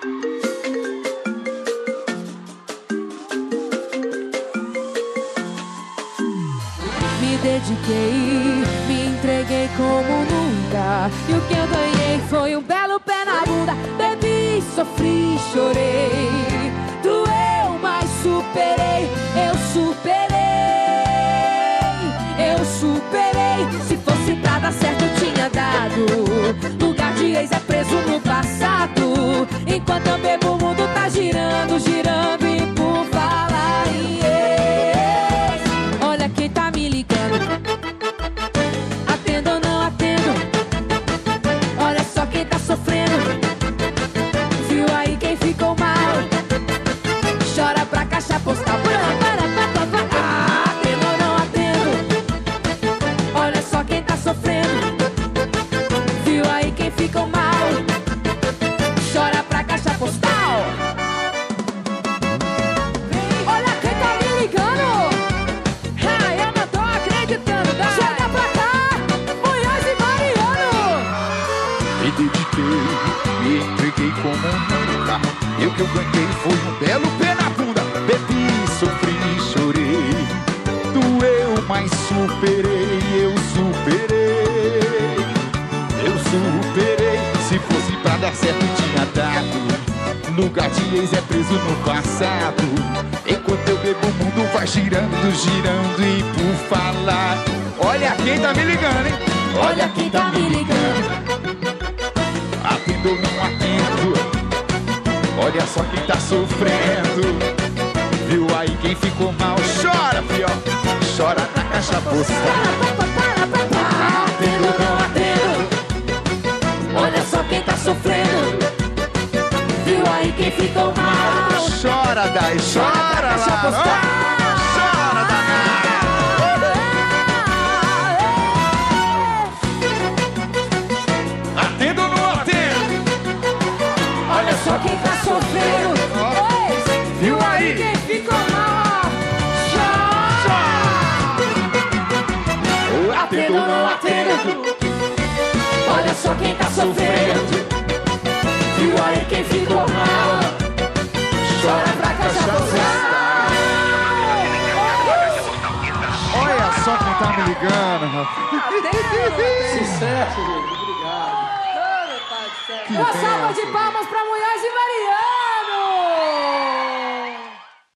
Me dediquei, me entreguei como nunca, e o que eu ganhei foi um belo pé na bunda. Bebi, sofri, chorei, doeu, mas superei. Eu superei, eu superei. Se fosse pra dar certo eu tinha dado. Lugar de ex é preso no passado. Enquanto eu bebo o mundo tá girando, girando. E por falar em ex, olha quem tá me ligando. Atendo ou não atendo? Olha só quem tá sofrendo. Viu aí quem ficou mal? Chora pra caixa postal. Atendo ou não atendo? Olha só quem tá sofrendo. Viu aí quem ficou mal? Chora pra caixa postal. Olha quem tá me ligando. Eu não tô acreditando. Chega pra cá, Munhoz e Mariano. Me dediquei, me entreguei como nunca, e o que eu ganhei foi um belo pé na bunda. Bebi, sofri, chorei, doeu, mas superei. Eu superei, eu superei. Se fosse pra dar certo tinha dado. Lugar de ex é preso no passado. Enquanto eu bebo o mundo vai girando, girando. E por falar, olha quem tá me ligando, hein? Olha quem tá me ligando. Atendo ou não atendo? Olha só quem tá sofrendo. Viu aí quem ficou mal? Chora, fió, chora na caixa postal. Atendo ou não atendo? Olha só quem tá sofrendo. Viu aí quem ficou mal? Chora, Dai, chora caixa lá, postal. chora, danado. Atendo ou não atendo? Olha só quem tá sofrendo. Viu aí? Quem ficou mal? Chora. Atendo ou não atendo? Olha só quem tá sofrendo. Viu aí quem ficou mal? Chora pra caixa postal. Olha só quem tá me ligando, rapaz. Sucesso, gente. Obrigado. Uma salva de palmas pra Munhoz e Mariano.